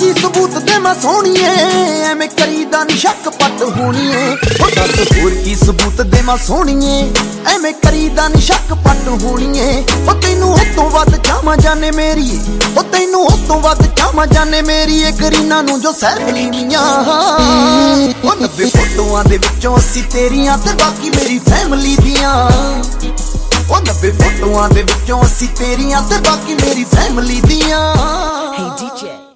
की सबूत दे मैं सोहणीए एवें करीदा नी शक पट होणीए ओ दस होर की सबूत दे मैं सोहणीए एवें करीदा नी शक पट होणीए ओ तैनू उतों वध चाहवां जाने मेरी ओ तैनू उतों वध चाहवां जाने मेरी ए करीना नू जो सैफ लीनियां ओ 90 फोटोआं दे विचों 80 तेरियां ते बाकी मेरी फैमिली दियां ओ 90 फोटोआं दे विचों 80 तेरियां ते बाकी मेरी फैमिली दियां।